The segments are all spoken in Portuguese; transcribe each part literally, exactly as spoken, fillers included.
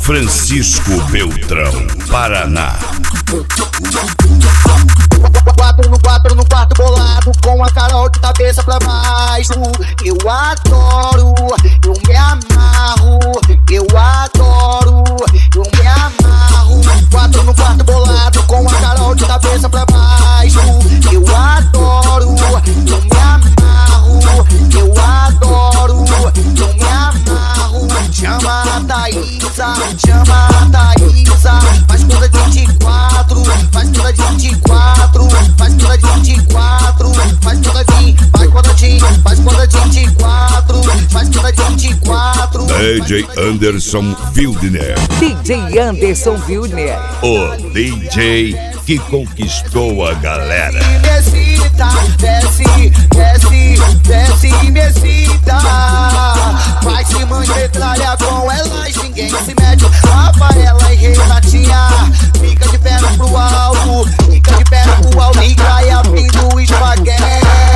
Francisco Beltrão, Paraná. Quatro no quatro no quarto bolado, com a Carol de cabeça pra baixo. Eu adoro, eu me amarro. Eu adoro, eu me amarro. Quatro no quarto bolado, com a Carol de cabeça pra baixo. Eu adoro, eu me amarro. Eu adoro, eu me amarro. Chama a Thaísa, chama a Thaísa. Faz toda de vinte e quatro, faz toda de vinte e quatro, faz toda de vinte e quatro, faz toda de, faz toda de, faz toda de vinte e quatro, faz toda de vinte e quatro. D J Anderson Wildner. D J Anderson Wildner. O D J que conquistou a galera. Me excita, desce, desce, desce e me excita. Vai se metralha com elas, ninguém se mete. Rafaela e Renatinha, fica de perna pro alto, fica de perna pro alto e cai abrindo o espaguete.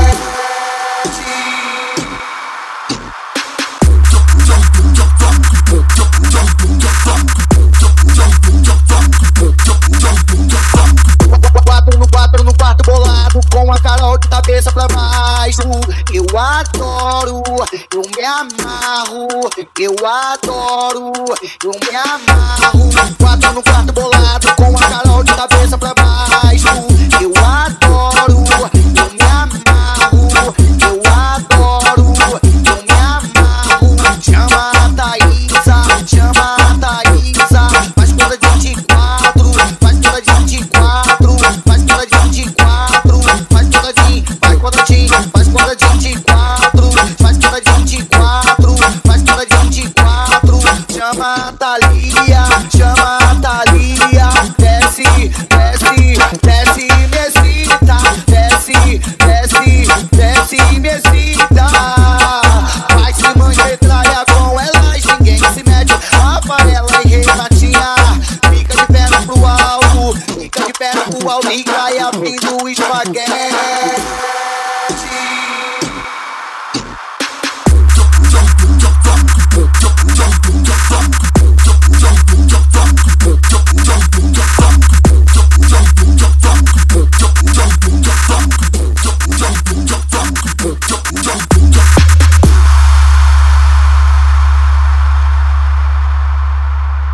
Quatro no quatro no quarto bolado, com a Carol de cabeça pra baixo. Eu adoro, eu me amarro. Eu adoro, eu me amarro. Quatro no quarto bolado, com a Carol de cabeça pra baixo. Eu adoro, eu me amarro. Eu adoro, eu me amarro. Chama a Thaísa, chama a Thaísa. Faz toda de vinte e quatro, faz toda de vinte e quatro, faz toda de vinte e quatro, faz toda de, faz toda de, faz toda de vinte e quatro, faz toda de vinte e quatro, faz toda de vinte e quatro. Chama a Thalia, chama a Thalia. Desce, desce, desce e me excita. Desce, desce, desce e me excita. Vai se metralha com elas, ninguém se mete. Rafaela e Renatinha, fica de perna pro alto, fica de perna pro alto e cai abrindo o espaguete.